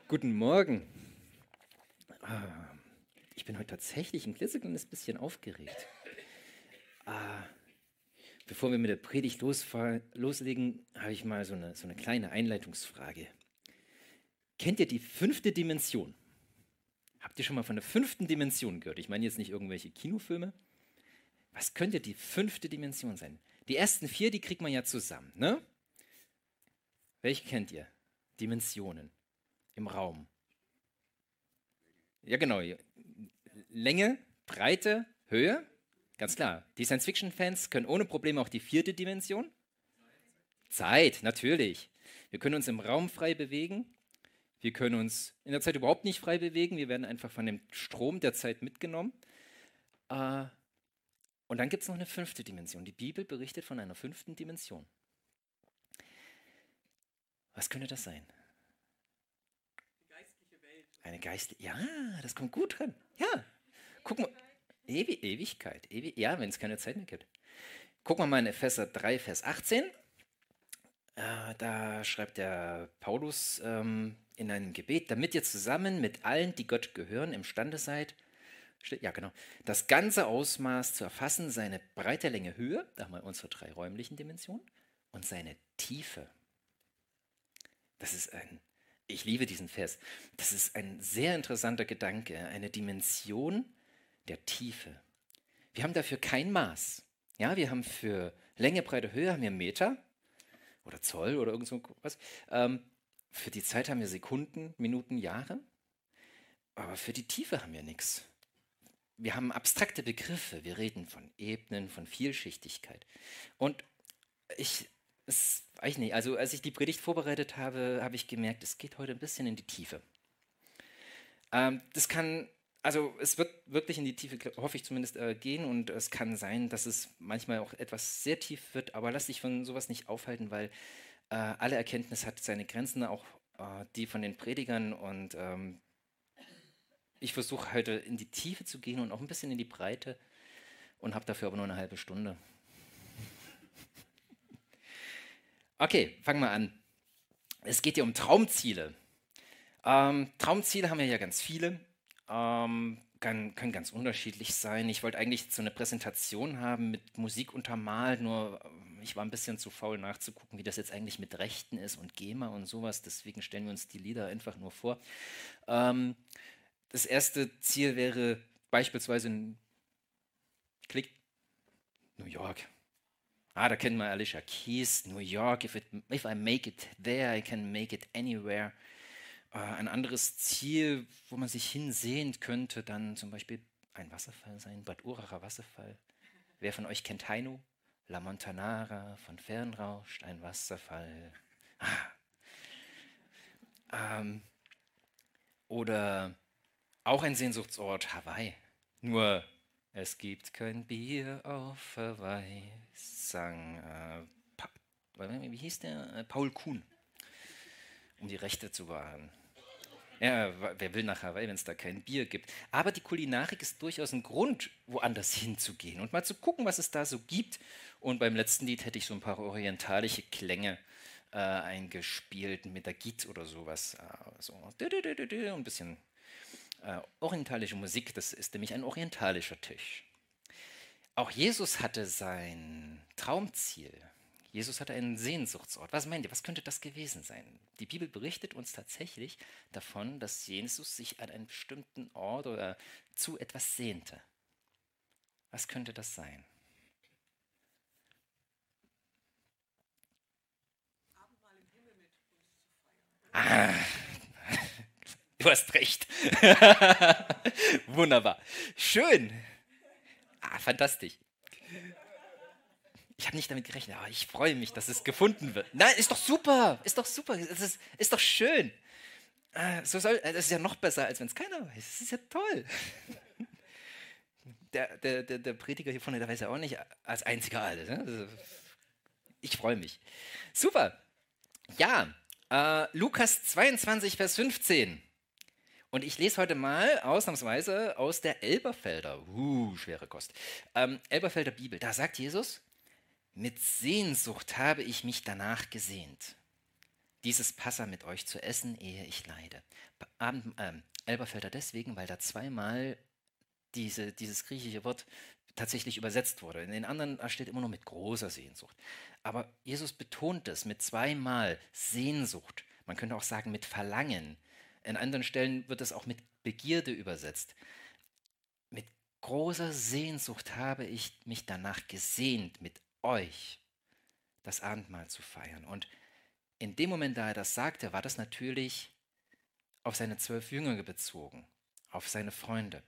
Guten Morgen. Ich bin heute tatsächlich ein klitzekleines bisschen aufgeregt. Ah, Bevor wir mit der Predigt loslegen, habe ich mal so eine kleine Einleitungsfrage. Kennt ihr die fünfte Dimension? Habt ihr schon mal von der fünften Dimension gehört? Ich meine jetzt nicht irgendwelche Kinofilme. Was könnte die fünfte Dimension sein? Die ersten vier, die kriegt man ja zusammen, ne? Welche kennt ihr? Dimensionen im Raum. Ja, genau. Länge, Breite, Höhe. Ganz klar. Die Science-Fiction-Fans können ohne Probleme auch die vierte Dimension. Zeit, natürlich. Wir können uns im Raum frei bewegen. Wir können uns in der Zeit überhaupt nicht frei bewegen. Wir werden einfach von dem Strom der Zeit mitgenommen. Äh, und dann gibt es noch eine fünfte Dimension. Die Bibel berichtet von einer fünften Dimension. Was könnte das sein? Eine geistliche. Ja, das kommt gut dran. Ja, guck mal. Ewigkeit. Ja, wenn es keine Zeit mehr gibt. Gucken wir mal in Epheser 3, Vers 18. Da schreibt der Paulus in einem Gebet, damit ihr zusammen mit allen, die Gott gehören, imstande seid, ja genau, das ganze Ausmaß zu erfassen, seine Breite, Länge, Höhe, da haben wir unsere drei räumlichen Dimensionen, und seine Tiefe. Ich liebe diesen Vers, das ist ein sehr interessanter Gedanke, eine Dimension der Tiefe. Wir haben dafür kein Maß. Ja, wir haben für Länge, Breite, Höhe haben wir Meter oder Zoll oder irgend so was. Für die Zeit haben wir Sekunden, Minuten, Jahre. Aber für die Tiefe haben wir nichts. Wir haben abstrakte Begriffe. Wir reden von Ebenen, von Vielschichtigkeit. Und weiß nicht, also als ich die Predigt vorbereitet habe, habe ich gemerkt, es geht heute ein bisschen in die Tiefe. Also es wird wirklich in die Tiefe, hoffe ich zumindest, gehen, und es kann sein, dass es manchmal auch etwas sehr tief wird, aber lass dich von sowas nicht aufhalten, weil alle Erkenntnis hat seine Grenzen, auch die von den Predigern, und ich versuche heute in die Tiefe zu gehen und auch ein bisschen in die Breite und habe dafür aber nur eine halbe Stunde. Okay, fangen wir an. Es geht hier um Traumziele. Traumziele haben wir ja ganz viele. Können ganz unterschiedlich sein. Ich wollte eigentlich so eine Präsentation haben mit Musik untermalt, nur ich war ein bisschen zu faul nachzugucken, wie das jetzt eigentlich mit Rechten ist und GEMA und sowas. Deswegen stellen wir uns die Lieder einfach nur vor. Das erste Ziel wäre beispielsweise Klick, New York. Da kennen wir Alicia Keys, New York, if I make it there, I can make it anywhere. Ein anderes Ziel, wo man sich hinsehen könnte, dann zum Beispiel ein Wasserfall sein, Bad Uracher Wasserfall. Wer von euch kennt Heino? La Montanara, von fern rauscht ein Wasserfall. Oder auch ein Sehnsuchtsort, Hawaii. Nur, es gibt kein Bier auf Hawaii, sang, wie hieß der? Paul Kuhn, um die Rechte zu wahren. Ja, wer will nach Hawaii, wenn es da kein Bier gibt? Aber die Kulinarik ist durchaus ein Grund, woanders hinzugehen und mal zu gucken, was es da so gibt. Und beim letzten Lied hätte ich so ein paar orientalische Klänge eingespielt, mit der Git oder sowas. So ein bisschen orientalische Musik, das ist nämlich ein orientalischer Tisch. Auch Jesus hatte sein Traumziel. Jesus hatte einen Sehnsuchtsort. Was meint ihr, was könnte das gewesen sein? Die Bibel berichtet uns tatsächlich davon, dass Jesus sich an einen bestimmten Ort oder zu etwas sehnte. Was könnte das sein? Abendmahl im Himmel mit uns zu feiern. Du hast recht. Wunderbar. Schön. Fantastisch. Ich habe nicht damit gerechnet, aber ich freue mich, dass es gefunden wird. Nein, ist doch super. Ist doch super. Ist doch schön. Das ist ja noch besser, als wenn es keiner weiß. Das ist ja toll. Der Prediger hier vorne, der weiß ja auch nicht als einziger alles. Ne? Also, ich freue mich. Super. Ja, Lukas 22, Vers 15. Und ich lese heute mal ausnahmsweise aus der Elberfelder, schwere Kost, Elberfelder Bibel. Da sagt Jesus: Mit Sehnsucht habe ich mich danach gesehnt, dieses Passa mit euch zu essen, ehe ich leide. Elberfelder deswegen, weil da zweimal dieses griechische Wort tatsächlich übersetzt wurde. In den anderen steht immer nur mit großer Sehnsucht. Aber Jesus betont es mit zweimal Sehnsucht. Man könnte auch sagen mit Verlangen. In anderen Stellen wird es auch mit Begierde übersetzt. Mit großer Sehnsucht habe ich mich danach gesehnt, mit euch das Abendmahl zu feiern. Und in dem Moment, da er das sagte, war das natürlich auf seine 12 Jünger bezogen, auf seine Freunde.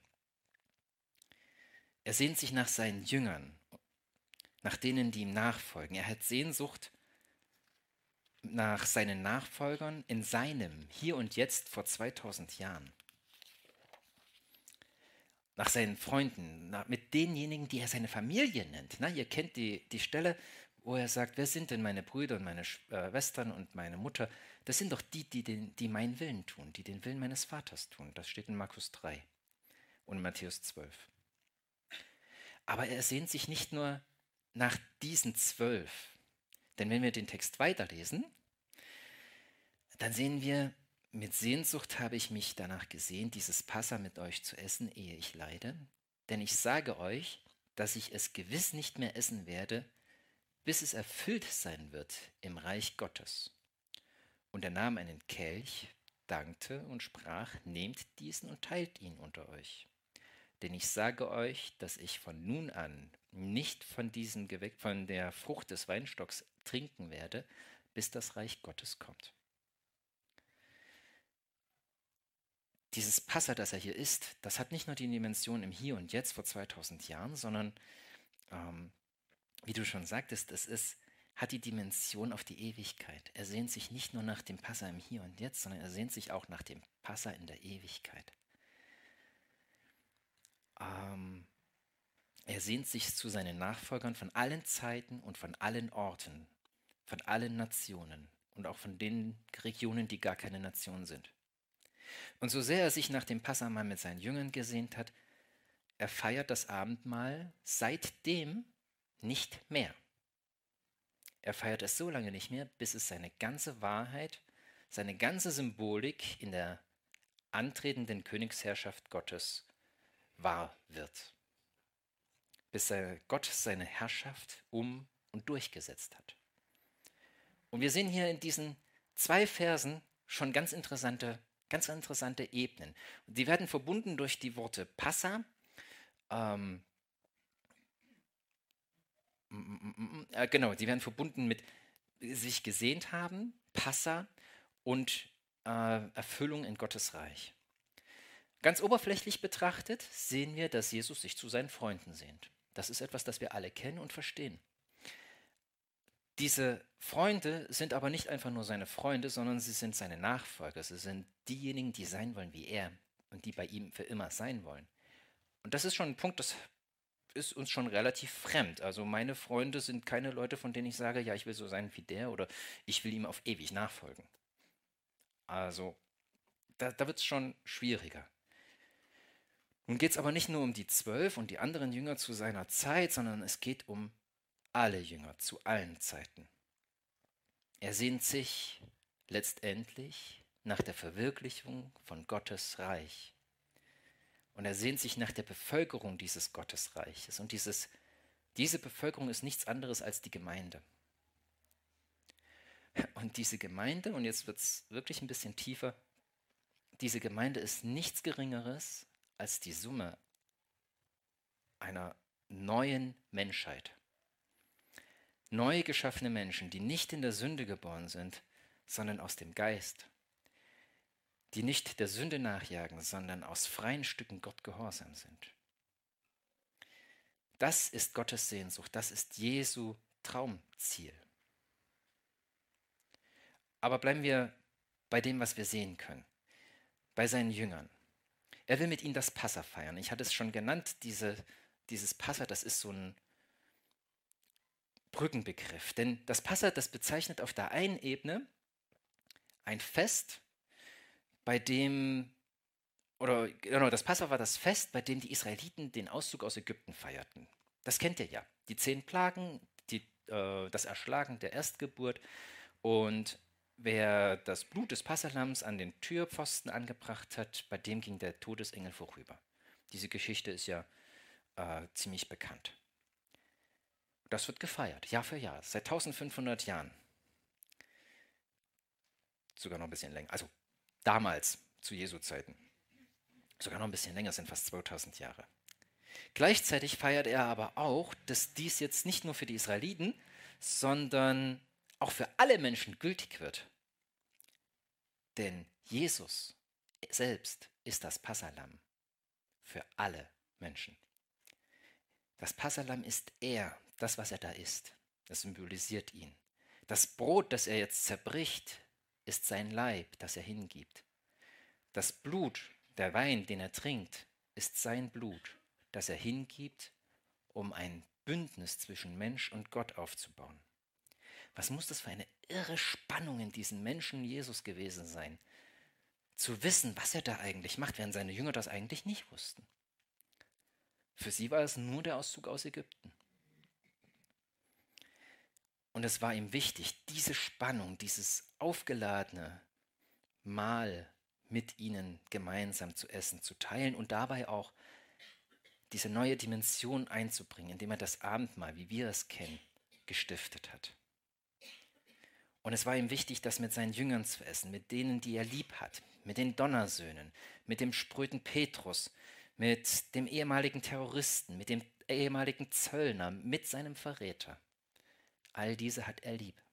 Er sehnt sich nach seinen Jüngern, nach denen, die ihm nachfolgen. Er hat Sehnsucht nach seinen Nachfolgern in seinem Hier und Jetzt vor 2000 Jahren. Nach seinen Freunden, mit denjenigen, die er seine Familie nennt. Na, ihr kennt die Stelle, wo er sagt, wer sind denn meine Brüder und meine Schwestern und meine Mutter? Das sind doch die meinen Willen tun, die den Willen meines Vaters tun. Das steht in Markus 3 und in Matthäus 12. Aber er sehnt sich nicht nur nach diesen 12. Denn wenn wir den Text weiterlesen, dann sehen wir, mit Sehnsucht habe ich mich danach gesehnt, dieses Passa mit euch zu essen, ehe ich leide. Denn ich sage euch, dass ich es gewiss nicht mehr essen werde, bis es erfüllt sein wird im Reich Gottes. Und er nahm einen Kelch, dankte und sprach, nehmt diesen und teilt ihn unter euch. Denn ich sage euch, dass ich von nun an nicht von von der Frucht des Weinstocks trinken werde, bis das Reich Gottes kommt. Dieses Passa, das er hier isst, das hat nicht nur die Dimension im Hier und Jetzt vor 2000 Jahren, sondern, wie du schon sagtest, hat die Dimension auf die Ewigkeit. Er sehnt sich nicht nur nach dem Passa im Hier und Jetzt, sondern er sehnt sich auch nach dem Passa in der Ewigkeit. Er sehnt sich zu seinen Nachfolgern von allen Zeiten und von allen Orten, von allen Nationen und auch von den Regionen, die gar keine Nation sind. Und so sehr er sich nach dem Passamal mit seinen Jüngern gesehnt hat, er feiert das Abendmahl seitdem nicht mehr. Er feiert es so lange nicht mehr, bis es seine ganze Wahrheit, seine ganze Symbolik in der antretenden Königsherrschaft Gottes wahr wird. Bis Gott seine Herrschaft und durchgesetzt hat. Und wir sehen hier in diesen 2 Versen schon ganz interessante Ebenen. Die werden verbunden durch die Worte Passa, die werden verbunden mit sich gesehnt haben, Passa und Erfüllung in Gottes Reich. Ganz oberflächlich betrachtet sehen wir, dass Jesus sich zu seinen Freunden sehnt. Das ist etwas, das wir alle kennen und verstehen. Diese Freunde sind aber nicht einfach nur seine Freunde, sondern sie sind seine Nachfolger. Sie sind diejenigen, die sein wollen wie er und die bei ihm für immer sein wollen. Und das ist schon ein Punkt, das ist uns schon relativ fremd. Also meine Freunde sind keine Leute, von denen ich sage, ja, ich will so sein wie der oder ich will ihm auf ewig nachfolgen. Also da wird es schon schwieriger. Nun geht es aber nicht nur um die 12 und die anderen Jünger zu seiner Zeit, sondern es geht um alle Jünger zu allen Zeiten. Er sehnt sich letztendlich nach der Verwirklichung von Gottes Reich. Und er sehnt sich nach der Bevölkerung dieses Gottesreiches. Und diese Bevölkerung ist nichts anderes als die Gemeinde. Und diese Gemeinde, und jetzt wird es wirklich ein bisschen tiefer, diese Gemeinde ist nichts Geringeres als die Summe einer neuen Menschheit. Neu geschaffene Menschen, die nicht in der Sünde geboren sind, sondern aus dem Geist. Die nicht der Sünde nachjagen, sondern aus freien Stücken Gott gehorsam sind. Das ist Gottes Sehnsucht, das ist Jesu Traumziel. Aber bleiben wir bei dem, was wir sehen können, bei seinen Jüngern. Er will mit ihnen das Passa feiern. Ich hatte es schon genannt, dieses Passa, das ist so ein Brückenbegriff. Denn das Passa, das bezeichnet auf der einen Ebene ein Fest, bei dem, oder genau, das Passa war das Fest, bei dem die Israeliten den Auszug aus Ägypten feierten. Das kennt ihr ja. Die 10 Plagen, das Erschlagen der Erstgeburt. Und wer das Blut des Passalams an den Türpfosten angebracht hat, bei dem ging der Todesengel vorüber. Diese Geschichte ist ja ziemlich bekannt. Das wird gefeiert, Jahr für Jahr, seit 1500 Jahren. Sogar noch ein bisschen länger. Also damals, zu Jesu Zeiten. Sogar noch ein bisschen länger, sind fast 2000 Jahre. Gleichzeitig feiert er aber auch, dass dies jetzt nicht nur für die Israeliten, sondern auch für alle Menschen gültig wird. Denn Jesus selbst ist das Passahlamm für alle Menschen. Das Passahlamm ist er, das, was er da ist. Das symbolisiert ihn. Das Brot, das er jetzt zerbricht, ist sein Leib, das er hingibt. Das Blut, der Wein, den er trinkt, ist sein Blut, das er hingibt, um ein Bündnis zwischen Mensch und Gott aufzubauen. Was muss das für eine irre Spannung in diesem Menschen Jesus gewesen sein, zu wissen, was er da eigentlich macht, während seine Jünger das eigentlich nicht wussten. Für sie war es nur der Auszug aus Ägypten. Und es war ihm wichtig, diese Spannung, dieses aufgeladene Mahl mit ihnen gemeinsam zu essen, zu teilen und dabei auch diese neue Dimension einzubringen, indem er das Abendmahl, wie wir es kennen, gestiftet hat. Und es war ihm wichtig, das mit seinen Jüngern zu essen, mit denen, die er lieb hat, mit den Donnersöhnen, mit dem spröden Petrus, mit dem ehemaligen Terroristen, mit dem ehemaligen Zöllner, mit seinem Verräter. All diese hat er lieb.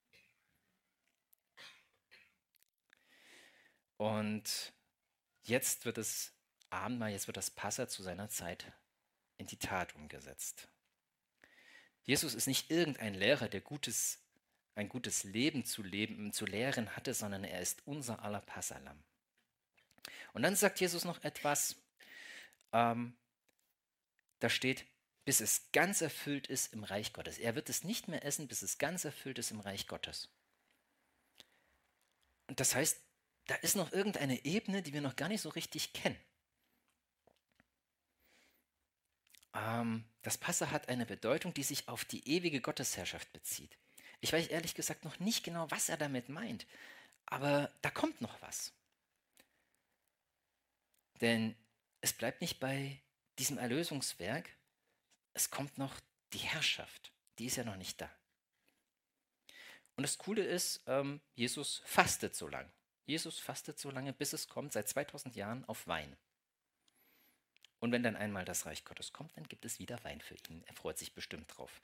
Und jetzt wird das Abendmahl, jetzt wird das Passa zu seiner Zeit in die Tat umgesetzt. Jesus ist nicht irgendein Lehrer, der ein gutes Leben zu lehren hatte, sondern er ist unser aller Passahlamm. Und dann sagt Jesus noch etwas, da steht, bis es ganz erfüllt ist im Reich Gottes. Er wird es nicht mehr essen, bis es ganz erfüllt ist im Reich Gottes. Und das heißt, da ist noch irgendeine Ebene, die wir noch gar nicht so richtig kennen. Das Passa hat eine Bedeutung, die sich auf die ewige Gottesherrschaft bezieht. Ich weiß ehrlich gesagt noch nicht genau, was er damit meint, aber da kommt noch was. Denn es bleibt nicht bei diesem Erlösungswerk, es kommt noch die Herrschaft, die ist ja noch nicht da. Und das Coole ist, Jesus fastet so lange. Jesus fastet so lange, bis es kommt, seit 2000 Jahren, auf Wein. Und wenn dann einmal das Reich Gottes kommt, dann gibt es wieder Wein für ihn. Er freut sich bestimmt drauf.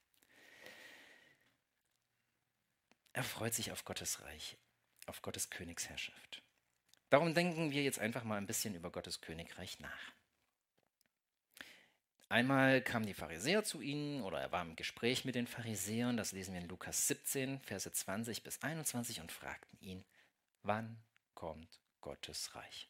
Er freut sich auf Gottes Reich, auf Gottes Königsherrschaft. Darum denken wir jetzt einfach mal ein bisschen über Gottes Königreich nach. Einmal kamen die Pharisäer zu ihnen oder er war im Gespräch mit den Pharisäern, das lesen wir in Lukas 17, Verse 20 bis 21 und fragten ihn, wann kommt Gottes Reich?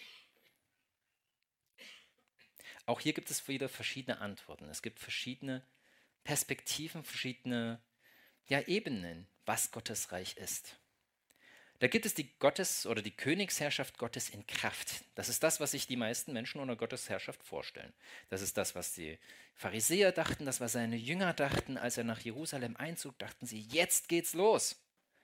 Auch hier gibt es wieder verschiedene Antworten. Es gibt verschiedene Perspektiven, verschiedene Ebenen, was Gottes Reich ist. Da gibt es die Königsherrschaft Gottes in Kraft. Das ist das, was sich die meisten Menschen unter Gottes Herrschaft vorstellen. Das ist das, was die Pharisäer dachten, das, was seine Jünger dachten, als er nach Jerusalem einzog, dachten sie, jetzt geht's los.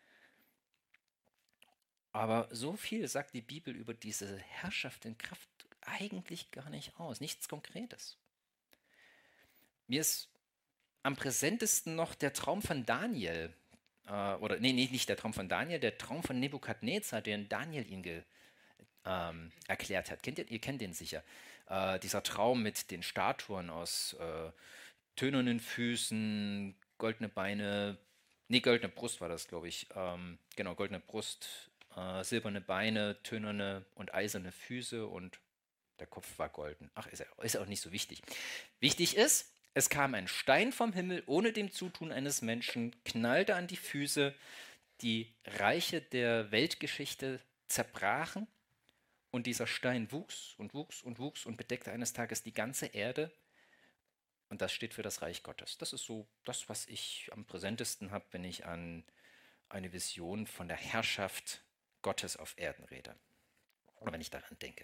Aber so viel sagt die Bibel über diese Herrschaft in Kraft eigentlich gar nicht aus, nichts Konkretes. Mir ist am präsentesten noch der Traum von Daniel, nicht der Traum von Daniel, der Traum von Nebukadnezar, den Daniel ihn erklärt hat. Ihr kennt den sicher. Dieser Traum mit den Statuen aus tönernen Füßen, goldene Beine, goldene Brust war das, glaube ich. Genau, goldene Brust, silberne Beine, tönerne und eiserne Füße und der Kopf war golden. Ach, ist auch nicht so wichtig. Wichtig ist, es kam ein Stein vom Himmel ohne dem Zutun eines Menschen, knallte an die Füße, die Reiche der Weltgeschichte zerbrachen und dieser Stein wuchs und wuchs und wuchs und bedeckte eines Tages die ganze Erde. Und das steht für das Reich Gottes. Das ist so das, was ich am präsentesten habe, wenn ich an eine Vision von der Herrschaft Gottes auf Erden rede. Oder wenn ich daran denke.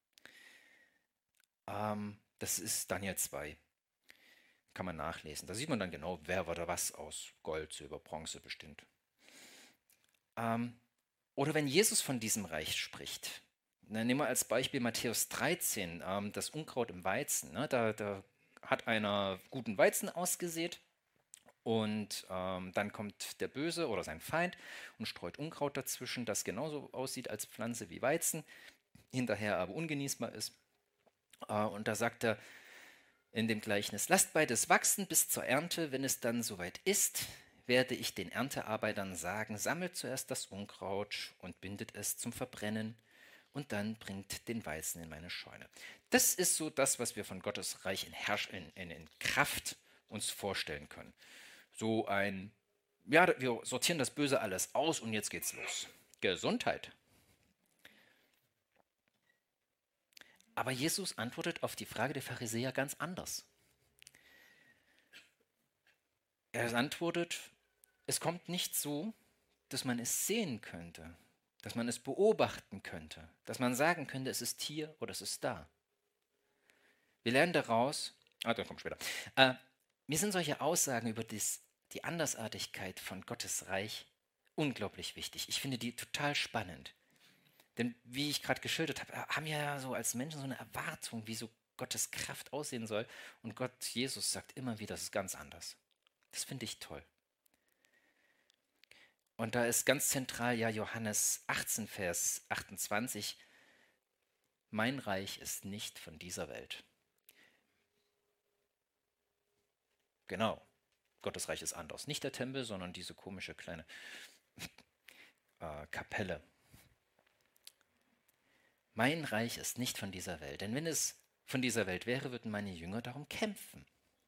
Das ist Daniel 2. Kann man nachlesen. Da sieht man dann genau, wer oder was aus Gold, Silber, Bronze bestimmt. Oder wenn Jesus von diesem Reich spricht, dann nehmen wir als Beispiel Matthäus 13, das Unkraut im Weizen. Ne? Da hat einer guten Weizen ausgesät und dann kommt der Böse oder sein Feind und streut Unkraut dazwischen, das genauso aussieht als Pflanze wie Weizen, hinterher aber ungenießbar ist. Und da sagt er in dem Gleichnis, lasst beides wachsen bis zur Ernte, wenn es dann soweit ist, werde ich den Erntearbeitern sagen, sammelt zuerst das Unkraut und bindet es zum Verbrennen und dann bringt den Weizen in meine Scheune. Das ist so das, was wir von Gottes Reich in Kraft uns vorstellen können. So ein, ja, wir sortieren das Böse alles aus und jetzt geht's los. Gesundheit. Aber Jesus antwortet auf die Frage der Pharisäer ganz anders. Er antwortet, es kommt nicht so, dass man es sehen könnte, dass man es beobachten könnte, dass man sagen könnte, es ist hier oder es ist da. Wir lernen daraus, das kommt später, mir sind solche Aussagen über die Andersartigkeit von Gottes Reich unglaublich wichtig. Ich finde die total spannend. Denn wie ich gerade geschildert habe, haben wir ja so als Menschen so eine Erwartung, wie so Gottes Kraft aussehen soll. Und Gott, Jesus, sagt immer wieder, das ist ganz anders. Das finde ich toll. Und da ist ganz zentral ja Johannes 18, Vers 28, mein Reich ist nicht von dieser Welt. Genau, Gottes Reich ist anders. Nicht der Tempel, sondern diese komische kleine Kapelle. Mein Reich ist nicht von dieser Welt, denn wenn es von dieser Welt wäre, würden meine Jünger darum kämpfen.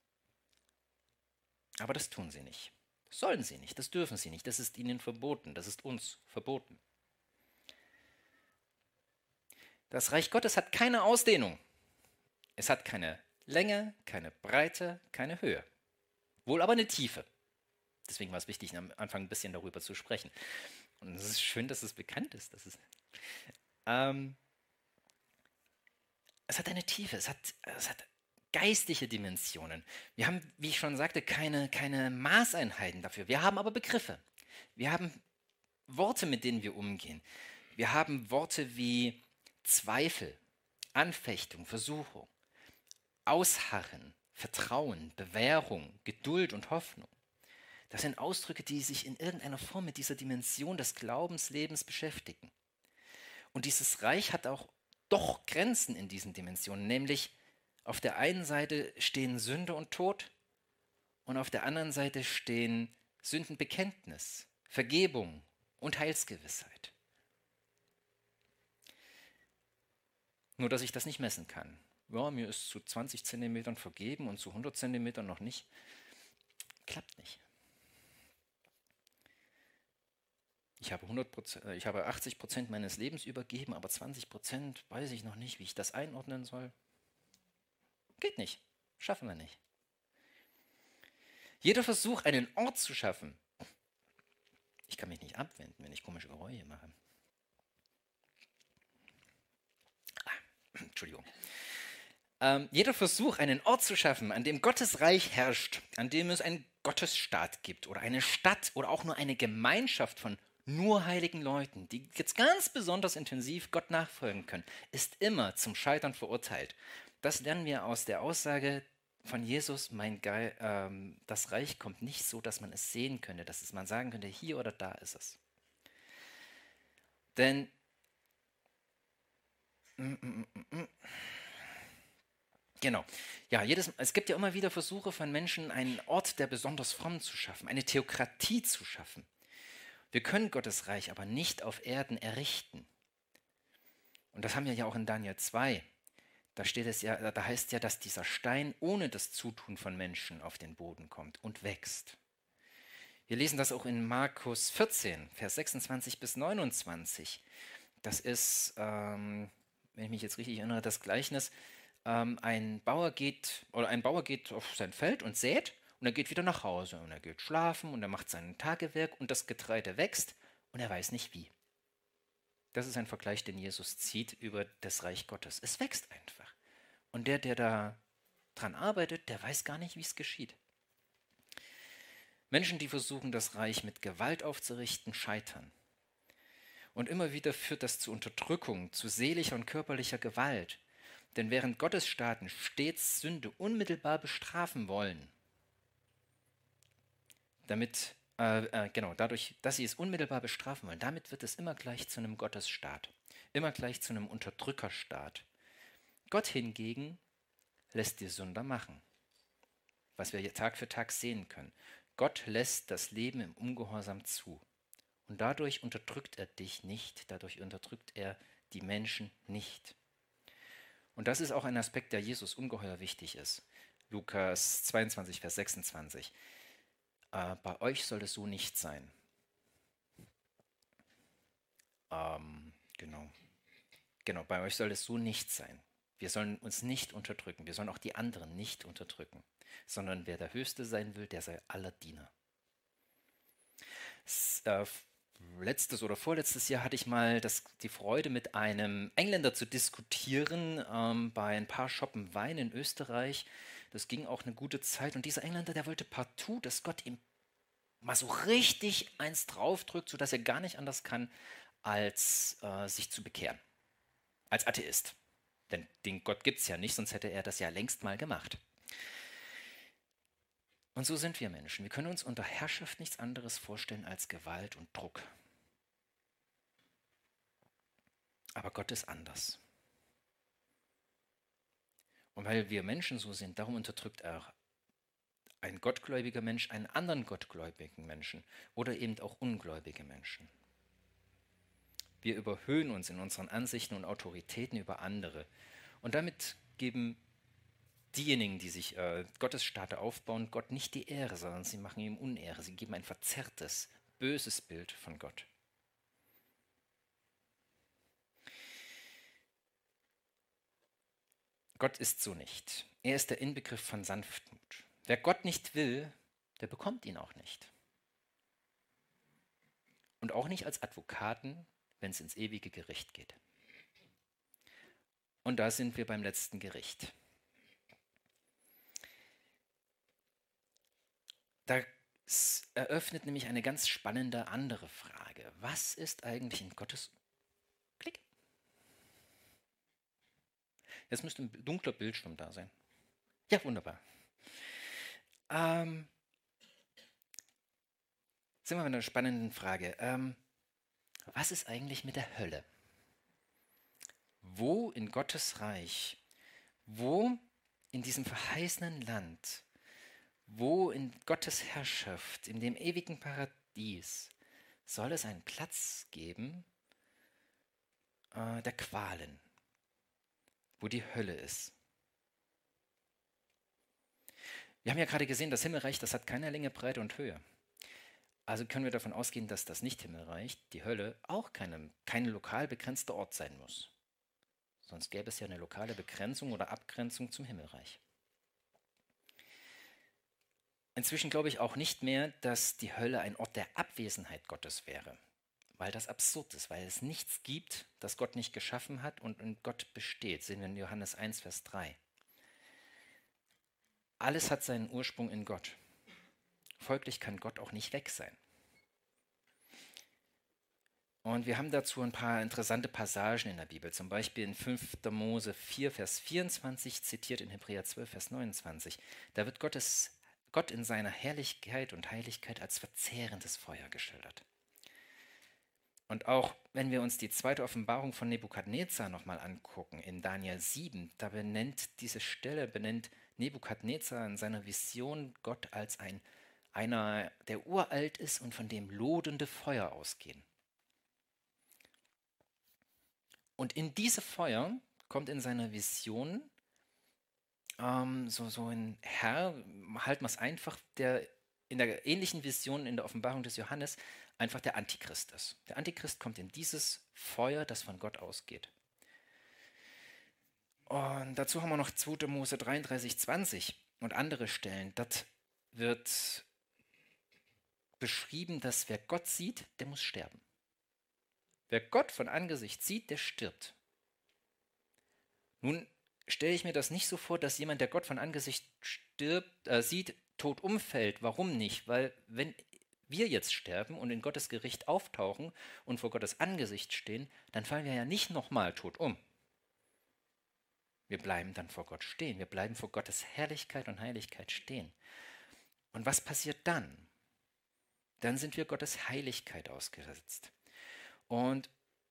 Aber das tun sie nicht. Das sollen sie nicht, das dürfen sie nicht, das ist ihnen verboten, das ist uns verboten. Das Reich Gottes hat keine Ausdehnung. Es hat keine Länge, keine Breite, keine Höhe. Wohl aber eine Tiefe. Deswegen war es wichtig, am Anfang ein bisschen darüber zu sprechen. Und es ist schön, dass es bekannt ist. Es hat eine Tiefe, es hat geistliche Dimensionen. Wir haben, wie ich schon sagte, keine Maßeinheiten dafür. Wir haben aber Begriffe. Wir haben Worte, mit denen wir umgehen. Wir haben Worte wie Zweifel, Anfechtung, Versuchung, Ausharren, Vertrauen, Bewährung, Geduld und Hoffnung. Das sind Ausdrücke, die sich in irgendeiner Form mit dieser Dimension des Glaubenslebens beschäftigen. Und dieses Reich hat auch doch Grenzen in diesen Dimensionen, nämlich auf der einen Seite stehen Sünde und Tod und auf der anderen Seite stehen Sündenbekenntnis, Vergebung und Heilsgewissheit. Nur, dass ich das nicht messen kann. Ja, mir ist zu 20 Zentimetern vergeben und zu 100 Zentimetern noch nicht. Klappt nicht. Ich habe 80% meines Lebens übergeben, aber 20% weiß ich noch nicht, wie ich das einordnen soll. Geht nicht. Schaffen wir nicht. Jeder Versuch, einen Ort zu schaffen. Ich kann mich nicht abwenden, wenn ich komische Geräusche mache. Entschuldigung. Jeder Versuch, einen Ort zu schaffen, an dem Gottes Reich herrscht, an dem es einen Gottesstaat gibt oder eine Stadt oder auch nur eine Gemeinschaft von nur heiligen Leuten, die jetzt ganz besonders intensiv Gott nachfolgen können, ist immer zum Scheitern verurteilt. Das lernen wir aus der Aussage von Jesus, das Reich kommt nicht so, dass man es sehen könnte, dass man sagen könnte, hier oder da ist es. Denn genau. Ja, es gibt ja immer wieder Versuche von Menschen, einen Ort der besonders fromm zu schaffen, eine Theokratie zu schaffen. Wir können Gottes Reich aber nicht auf Erden errichten. Und das haben wir ja auch in Daniel 2. Da heißt ja, dass dieser Stein ohne das Zutun von Menschen auf den Boden kommt und wächst. Wir lesen das auch in Markus 14, Vers 26 bis 29. Das ist, wenn ich mich jetzt richtig erinnere, das Gleichnis. Ein Bauer geht auf sein Feld und sät und er geht wieder nach Hause und er geht schlafen und er macht sein Tagewerk und das Getreide wächst und er weiß nicht wie. Das ist ein Vergleich, den Jesus zieht über das Reich Gottes. Es wächst einfach. Und der da dran arbeitet, der weiß gar nicht, wie es geschieht. Menschen, die versuchen, das Reich mit Gewalt aufzurichten, scheitern. Und immer wieder führt das zu Unterdrückung, zu seelischer und körperlicher Gewalt. Denn während Gottes Staaten stets Sünde unmittelbar bestrafen wollen, dadurch, dass sie es unmittelbar bestrafen wollen, damit wird es immer gleich zu einem Gottesstaat, immer gleich zu einem Unterdrückerstaat. Gott hingegen lässt die Sünder machen, was wir Tag für Tag sehen können. Gott lässt das Leben im Ungehorsam zu. Und dadurch unterdrückt er dich nicht, dadurch unterdrückt er die Menschen nicht. Und das ist auch ein Aspekt, der Jesus ungeheuer wichtig ist. Lukas 22, Vers 26. Bei euch soll es so nicht sein. Genau, bei euch soll es so nicht sein. Wir sollen uns nicht unterdrücken, wir sollen auch die anderen nicht unterdrücken, sondern wer der Höchste sein will, der sei aller Diener. Letztes oder vorletztes Jahr hatte ich mal die Freude, mit einem Engländer zu diskutieren, bei ein paar Schoppen Wein in Österreich. Das ging auch eine gute Zeit. Und dieser Engländer, der wollte partout, dass Gott ihm mal so richtig eins draufdrückt, sodass er gar nicht anders kann, als sich zu bekehren. Als Atheist. Denn den Gott gibt es ja nicht, sonst hätte er das ja längst mal gemacht. Und so sind wir Menschen. Wir können uns unter Herrschaft nichts anderes vorstellen als Gewalt und Druck. Aber Gott ist anders. Und weil wir Menschen so sind, darum unterdrückt auch ein gottgläubiger Mensch einen anderen gottgläubigen Menschen oder eben auch ungläubige Menschen. Wir überhöhen uns in unseren Ansichten und Autoritäten über andere. Und damit geben diejenigen, die sich Gottesstaate aufbauen, Gott nicht die Ehre, sondern sie machen ihm Unehre. Sie geben ein verzerrtes, böses Bild von Gott. Gott ist so nicht. Er ist der Inbegriff von Sanftmut. Wer Gott nicht will, der bekommt ihn auch nicht. Und auch nicht als Advokaten, wenn es ins ewige Gericht geht. Und da sind wir beim letzten Gericht. Das eröffnet nämlich eine ganz spannende andere Frage. Was ist eigentlich in Gottes... Klick. Jetzt müsste ein dunkler Bildschirm da sein. Ja, wunderbar. Sind wir bei einer spannenden Frage. Was ist eigentlich mit der Hölle? Wo in Gottes Reich, wo in diesem verheißenen Land, wo in Gottes Herrschaft, in dem ewigen Paradies, soll es einen Platz geben der Qualen, wo die Hölle ist? Wir haben ja gerade gesehen, das Himmelreich, das hat keine Länge, Breite und Höhe. Also können wir davon ausgehen, dass das Nicht-Himmelreich, die Hölle, auch kein lokal begrenzter Ort sein muss. Sonst gäbe es ja eine lokale Begrenzung oder Abgrenzung zum Himmelreich. Inzwischen glaube ich auch nicht mehr, dass die Hölle ein Ort der Abwesenheit Gottes wäre, weil das absurd ist, weil es nichts gibt, das Gott nicht geschaffen hat und in Gott besteht. Sehen wir in Johannes 1, Vers 3. Alles hat seinen Ursprung in Gott. Folglich kann Gott auch nicht weg sein. Und wir haben dazu ein paar interessante Passagen in der Bibel, zum Beispiel in 5. Mose 4, Vers 24, zitiert in Hebräer 12, Vers 29. Da wird Gott in seiner Herrlichkeit und Heiligkeit als verzehrendes Feuer geschildert. Und auch wenn wir uns die zweite Offenbarung von Nebukadnezar nochmal angucken, in Daniel 7, da benennt Nebukadnezar in seiner Vision Gott als einer, der uralt ist und von dem lodernde Feuer ausgehen. Und in diese Feuer kommt in seiner Vision so ein Herr, halten wir es einfach, der in der ähnlichen Vision in der Offenbarung des Johannes einfach der Antichrist ist. Der Antichrist kommt in dieses Feuer, das von Gott ausgeht. Und dazu haben wir noch 2. Mose 33, 20 und andere Stellen. Dort wird beschrieben, dass wer Gott sieht, der muss sterben. Wer Gott von Angesicht sieht, der stirbt. Nun stelle ich mir das nicht so vor, dass jemand, der Gott von Angesicht sieht, tot umfällt. Warum nicht? Weil wenn wir jetzt sterben und in Gottes Gericht auftauchen und vor Gottes Angesicht stehen, dann fallen wir ja nicht nochmal tot um. Wir bleiben dann vor Gott stehen. Wir bleiben vor Gottes Herrlichkeit und Heiligkeit stehen. Und was passiert dann? Dann sind wir Gottes Heiligkeit ausgesetzt. Und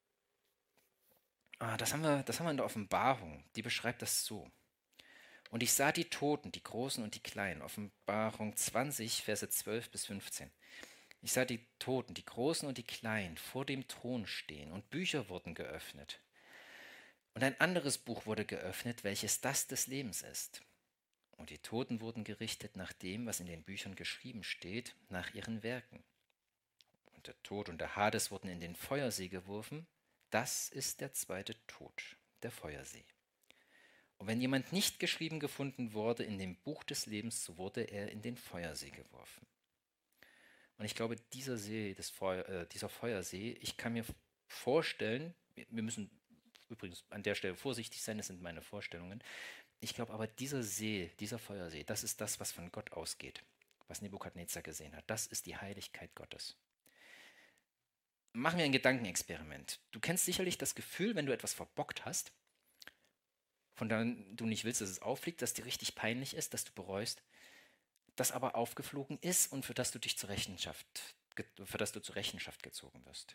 das haben wir in der Offenbarung. Die beschreibt das so. Und ich sah die Toten, die Großen und die Kleinen. Offenbarung 20, Verse 12 bis 15. Ich sah die Toten, die Großen und die Kleinen, vor dem Thron stehen, und Bücher wurden geöffnet. Und ein anderes Buch wurde geöffnet, welches das des Lebens ist. Und die Toten wurden gerichtet nach dem, was in den Büchern geschrieben steht, nach ihren Werken. Und der Tod und der Hades wurden in den Feuersee geworfen. Das ist der zweite Tod, der Feuersee. Und wenn jemand nicht geschrieben gefunden wurde in dem Buch des Lebens, so wurde er in den Feuersee geworfen. Und ich glaube, dieser Feuersee, ich kann mir vorstellen, wir müssen übrigens an der Stelle vorsichtig sein, das sind meine Vorstellungen. Ich glaube aber, dieser See, dieser Feuersee, das ist das, was von Gott ausgeht, was Nebukadnezar gesehen hat. Das ist die Heiligkeit Gottes. Machen wir ein Gedankenexperiment. Du kennst sicherlich das Gefühl, wenn du etwas verbockt hast, von dem du nicht willst, dass es auffliegt, dass dir richtig peinlich ist, dass du bereust, das aber aufgeflogen ist und für das du zur Rechenschaft gezogen wirst.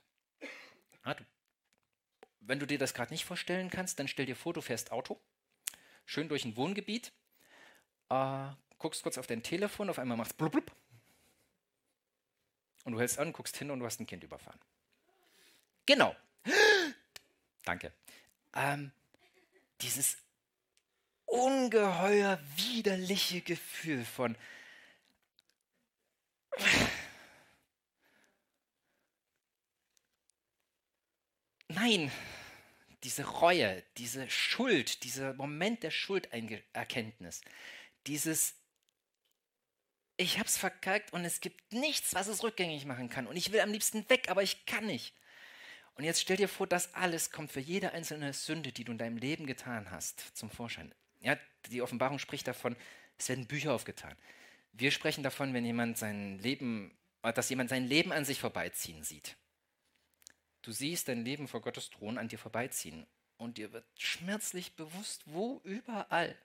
Wenn du dir das gerade nicht vorstellen kannst, dann stell dir vor, du fährst Auto, schön durch ein Wohngebiet, guckst kurz auf dein Telefon, auf einmal macht's blub blub und du hältst an, guckst hin und du hast ein Kind überfahren. Genau. Danke. Dieses ungeheuer widerliche Gefühl von Nein, diese Reue, diese Schuld, dieser Moment der Schulderkenntnis, dieses ich hab's verkackt und es gibt nichts, was es rückgängig machen kann und ich will am liebsten weg, aber ich kann nicht. Und jetzt stell dir vor, das alles kommt für jede einzelne Sünde, die du in deinem Leben getan hast, zum Vorschein. Ja, die Offenbarung spricht davon, es werden Bücher aufgetan. Wir sprechen davon, wenn dass jemand sein Leben an sich vorbeiziehen sieht. Du siehst dein Leben vor Gottes Thron an dir vorbeiziehen und dir wird schmerzlich bewusst, wo überall.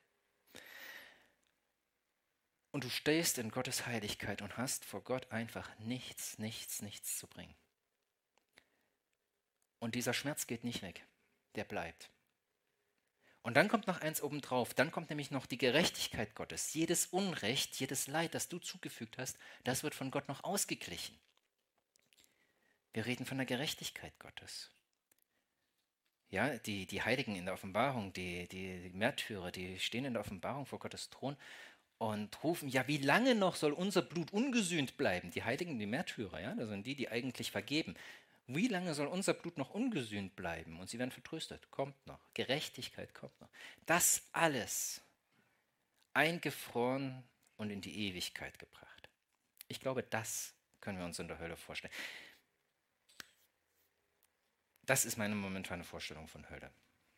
Und du stehst in Gottes Heiligkeit und hast vor Gott einfach nichts zu bringen. Und dieser Schmerz geht nicht weg, der bleibt. Und dann kommt noch eins obendrauf, dann kommt nämlich noch die Gerechtigkeit Gottes. Jedes Unrecht, jedes Leid, das du zugefügt hast, das wird von Gott noch ausgeglichen. Wir reden von der Gerechtigkeit Gottes. Ja, die Heiligen in der Offenbarung, die Märtyrer, die stehen in der Offenbarung vor Gottes Thron und rufen, ja, wie lange noch soll unser Blut ungesühnt bleiben? Die Heiligen, die Märtyrer, ja, das sind die eigentlich vergeben. Wie lange soll unser Blut noch ungesühnt bleiben? Und sie werden vertröstet. Kommt noch. Gerechtigkeit kommt noch. Das alles eingefroren und in die Ewigkeit gebracht. Ich glaube, das können wir uns in der Hölle vorstellen. Das ist meine momentane Vorstellung von Hölle.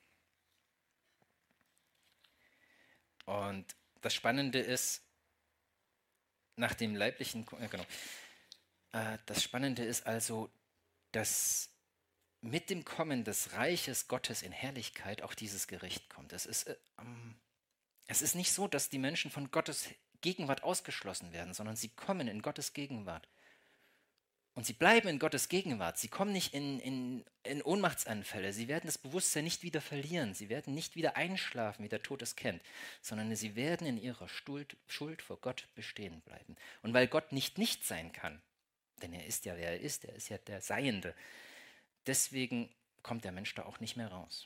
Und das Spannende ist, nach dem leiblichen, das Spannende ist also, dass mit dem Kommen des Reiches Gottes in Herrlichkeit auch dieses Gericht kommt. Es ist nicht so, dass die Menschen von Gottes Gegenwart ausgeschlossen werden, sondern sie kommen in Gottes Gegenwart. Und sie bleiben in Gottes Gegenwart. Sie kommen nicht in Ohnmachtsanfälle. Sie werden das Bewusstsein nicht wieder verlieren. Sie werden nicht wieder einschlafen, wie der Tod es kennt, sondern sie werden in ihrer Schuld vor Gott bestehen bleiben. Und weil Gott nicht sein kann, denn er ist ja, wer er ist ja der Seiende. Deswegen kommt der Mensch da auch nicht mehr raus.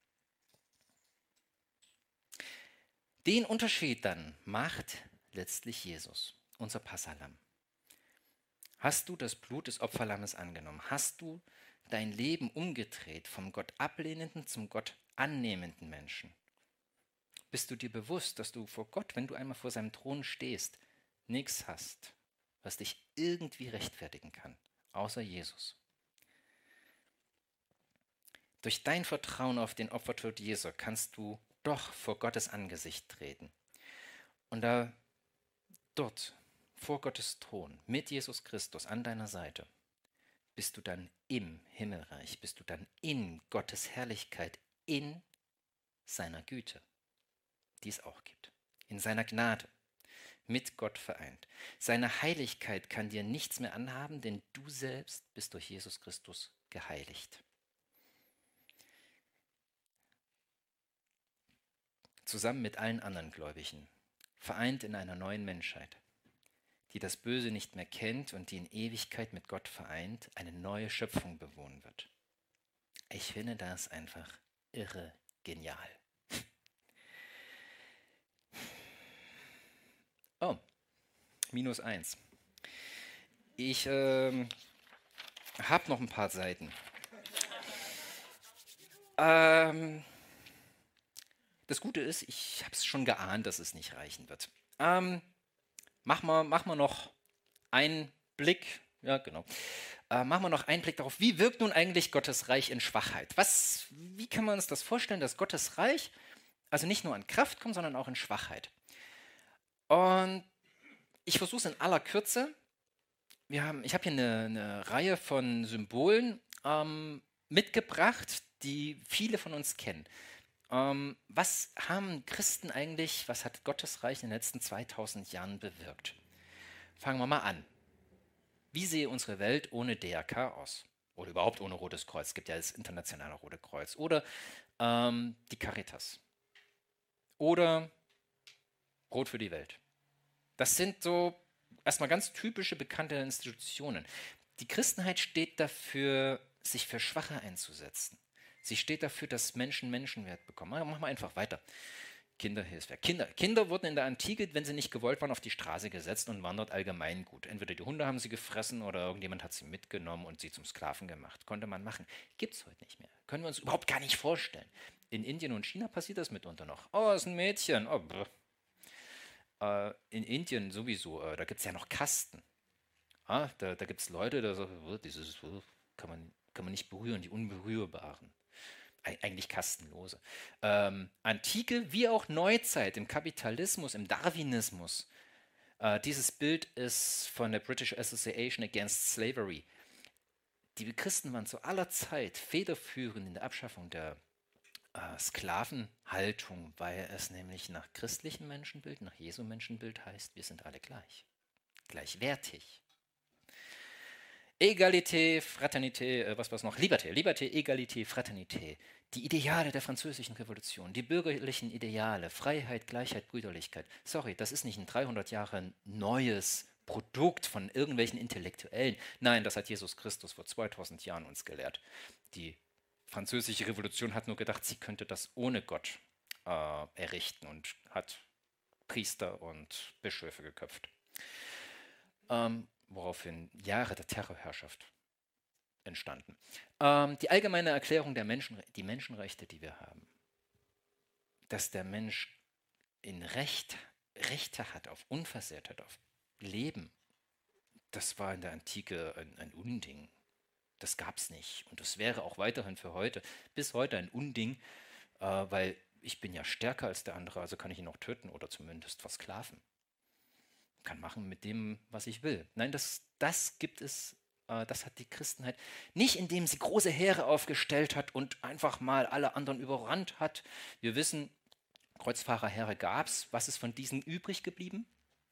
Den Unterschied dann macht letztlich Jesus, unser Passahlamm. Hast du das Blut des Opferlammes angenommen? Hast du dein Leben umgedreht vom Gott ablehnenden zum Gott annehmenden Menschen? Bist du dir bewusst, dass du vor Gott, wenn du einmal vor seinem Thron stehst, nichts hast, was dich irgendwie rechtfertigen kann, außer Jesus? Durch dein Vertrauen auf den Opfertod Jesu kannst du doch vor Gottes Angesicht treten. Und dort vor Gottes Thron mit Jesus Christus an deiner Seite, bist du dann im Himmelreich, bist du dann in Gottes Herrlichkeit, in seiner Güte, die es auch gibt, in seiner Gnade, mit Gott vereint. Seine Heiligkeit kann dir nichts mehr anhaben, denn du selbst bist durch Jesus Christus geheiligt. Zusammen mit allen anderen Gläubigen, vereint in einer neuen Menschheit, die das Böse nicht mehr kennt und die in Ewigkeit mit Gott vereint, eine neue Schöpfung bewohnen wird. Ich finde das einfach irre genial. Oh, -1. Ich habe noch ein paar Seiten. Das Gute ist, ich habe es schon geahnt, dass es nicht reichen wird. Mach mal noch einen Blick, ja genau, machen wir noch einen Blick darauf, wie wirkt nun eigentlich Gottes Reich in Schwachheit? Wie kann man uns das vorstellen, dass Gottes Reich also nicht nur an Kraft kommt, sondern auch in Schwachheit? Und ich versuche es in aller Kürze. Ich habe hier eine Reihe von Symbolen mitgebracht, die viele von uns kennen. Was haben Christen eigentlich, was hat Gottes Reich in den letzten 2000 Jahren bewirkt? Fangen wir mal an. Wie sehe unsere Welt ohne DRK aus? Oder überhaupt ohne Rotes Kreuz? Es gibt ja das internationale Rote Kreuz. Oder die Caritas. Oder Brot für die Welt. Das sind so erstmal ganz typische, bekannte Institutionen. Die Christenheit steht dafür, sich für Schwache einzusetzen. Sie steht dafür, dass Menschen Menschenwert bekommen. Machen wir einfach weiter. Kinderhilfe. Kinder wurden in der Antike, wenn sie nicht gewollt waren, auf die Straße gesetzt und waren dort allgemein gut. Entweder die Hunde haben sie gefressen oder irgendjemand hat sie mitgenommen und sie zum Sklaven gemacht. Konnte man machen. Gibt es heute nicht mehr. Können wir uns überhaupt gar nicht vorstellen. In Indien und China passiert das mitunter noch. Oh, ist ein Mädchen. Oh, in Indien sowieso, da gibt es ja noch Kasten. Da gibt es Leute, da sagen, dieses kann man nicht berühren, die Unberührbaren. Eigentlich Kastenlose. Antike wie auch Neuzeit, im Kapitalismus, im Darwinismus. Dieses Bild ist von der British Association Against Slavery. Die Christen waren zu aller Zeit federführend in der Abschaffung der Sklavenhaltung, weil es nämlich nach christlichem Menschenbild, nach Jesu Menschenbild heißt, wir sind alle gleich. Gleichwertig. Egalité, Fraternité, was noch? Liberté, Egalité, Fraternité. Die Ideale der französischen Revolution, die bürgerlichen Ideale, Freiheit, Gleichheit, Brüderlichkeit. Sorry, das ist nicht ein 300 Jahre neues Produkt von irgendwelchen Intellektuellen. Nein, das hat Jesus Christus vor 2000 Jahren uns gelehrt. Die französische Revolution hat nur gedacht, sie könnte das ohne Gott errichten und hat Priester und Bischöfe geköpft. Woraufhin Jahre der Terrorherrschaft entstanden. Die allgemeine Erklärung der die Menschenrechte, die wir haben, dass der Mensch Rechte hat auf Unversehrtheit, auf Leben, das war in der Antike ein Unding. Das gab es nicht. Und das wäre auch weiterhin bis heute ein Unding, weil ich bin ja stärker als der andere, also kann ich ihn auch töten oder zumindest versklaven. Kann machen mit dem, was ich will. Nein, das gibt es, das hat die Christenheit nicht, indem sie große Heere aufgestellt hat und einfach mal alle anderen überrannt hat. Wir wissen, Kreuzfahrerheere gab es. Was ist von diesen übrig geblieben?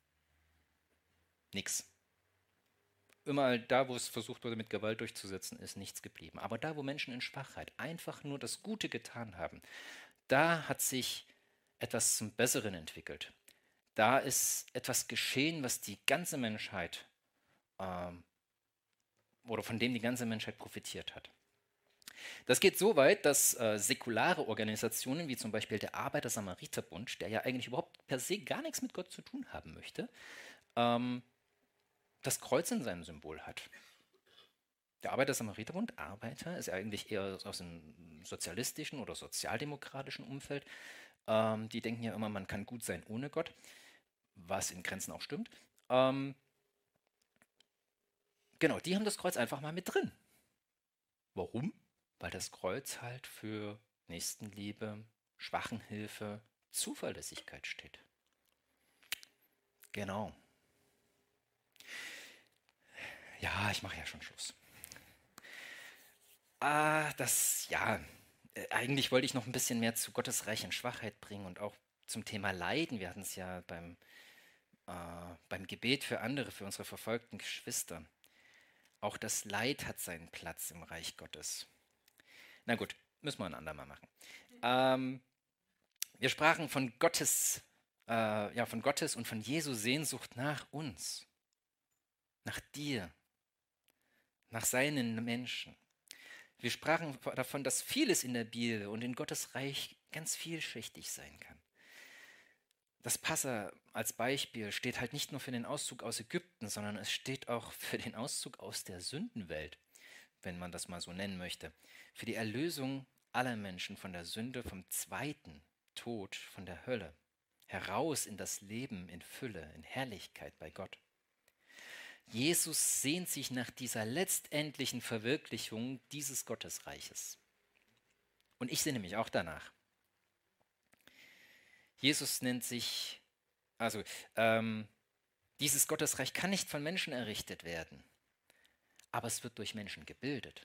Nix. Immer da, wo es versucht wurde, mit Gewalt durchzusetzen, ist nichts geblieben. Aber da, wo Menschen in Schwachheit einfach nur das Gute getan haben, da hat sich etwas zum Besseren entwickelt. Da ist etwas geschehen, was die ganze Menschheit oder von dem die ganze Menschheit profitiert hat. Das geht so weit, dass säkulare Organisationen wie zum Beispiel der Arbeiter-Samariter-Bund, der ja eigentlich überhaupt per se gar nichts mit Gott zu tun haben möchte, das Kreuz in seinem Symbol hat. Der Arbeiter-Samariter-Bund, Arbeiter, ist ja eigentlich eher aus dem sozialistischen oder sozialdemokratischen Umfeld. Die denken ja immer, man kann gut sein ohne Gott, was in Grenzen auch stimmt. Genau, die haben das Kreuz einfach mal mit drin. Warum? Weil das Kreuz halt für Nächstenliebe, Schwachenhilfe, Zuverlässigkeit steht. Genau. Ja, ich mache ja schon Schluss. Eigentlich wollte ich noch ein bisschen mehr zu Gottes Reich in Schwachheit bringen und auch zum Thema Leiden. Wir hatten es ja beim Gebet für andere, für unsere verfolgten Geschwister. Auch das Leid hat seinen Platz im Reich Gottes. Na gut, müssen wir ein andermal machen. Ähm, wir sprachen von Gottes und von Jesu Sehnsucht nach uns, nach dir, nach seinen Menschen. Wir sprachen davon, dass vieles in der Bibel und in Gottes Reich ganz vielschichtig sein kann. Das Passa als Beispiel steht halt nicht nur für den Auszug aus Ägypten, sondern es steht auch für den Auszug aus der Sündenwelt, wenn man das mal so nennen möchte. Für die Erlösung aller Menschen von der Sünde, vom zweiten Tod, von der Hölle, heraus in das Leben in Fülle, in Herrlichkeit bei Gott. Jesus sehnt sich nach dieser letztendlichen Verwirklichung dieses Gottesreiches. Und ich sehne mich auch danach. Jesus nennt sich, also dieses Gottesreich kann nicht von Menschen errichtet werden, aber es wird durch Menschen gebildet.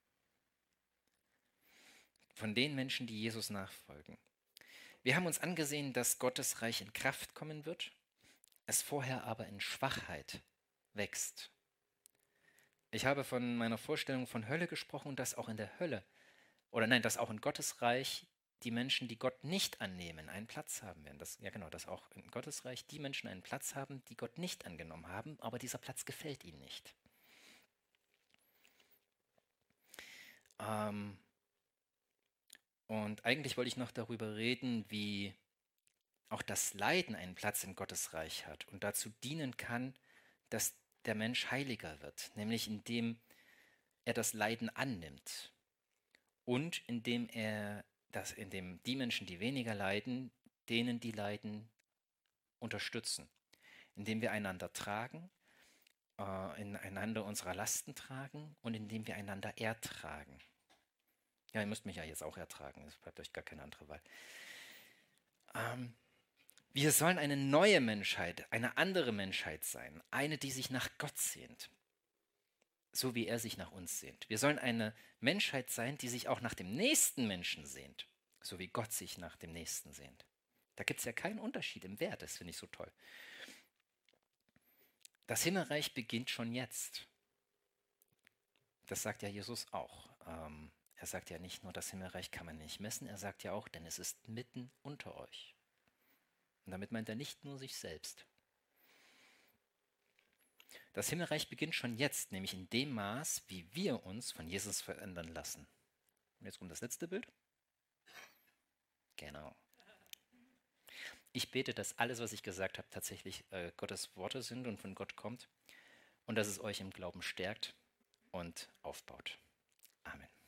Von den Menschen, die Jesus nachfolgen. Wir haben uns angesehen, dass Gottes Reich in Kraft kommen wird, es vorher aber in Schwachheit wächst. Ich habe von meiner Vorstellung von Hölle gesprochen, dass auch in der Hölle, dass auch in Gottes Reich die Menschen, die Gott nicht annehmen, einen Platz haben werden. Dass auch in Gottes Reich die Menschen einen Platz haben, die Gott nicht angenommen haben, aber dieser Platz gefällt ihnen nicht. Und eigentlich wollte ich noch darüber reden, wie auch das Leiden einen Platz in Gottes Reich hat und dazu dienen kann, dass der Mensch heiliger wird, nämlich indem er das Leiden annimmt und indem die Menschen, die weniger leiden, denen, die leiden, unterstützen, indem wir einander tragen, einander unserer Lasten tragen und indem wir einander ertragen. Ja, ihr müsst mich ja jetzt auch ertragen, es bleibt euch gar keine andere Wahl. Wir sollen eine neue Menschheit, eine andere Menschheit sein, eine, die sich nach Gott sehnt, so wie er sich nach uns sehnt. Wir sollen eine Menschheit sein, die sich auch nach dem nächsten Menschen sehnt, so wie Gott sich nach dem nächsten sehnt. Da gibt es ja keinen Unterschied im Wert, das finde ich so toll. Das Himmelreich beginnt schon jetzt. Das sagt ja Jesus auch. Er sagt ja nicht nur, das Himmelreich kann man nicht messen, er sagt ja auch, denn es ist mitten unter euch. Und damit meint er nicht nur sich selbst. Das Himmelreich beginnt schon jetzt, nämlich in dem Maß, wie wir uns von Jesus verändern lassen. Und jetzt kommt das letzte Bild. Genau. Ich bete, dass alles, was ich gesagt habe, tatsächlich Gottes Worte sind und von Gott kommt und dass es euch im Glauben stärkt und aufbaut. Amen.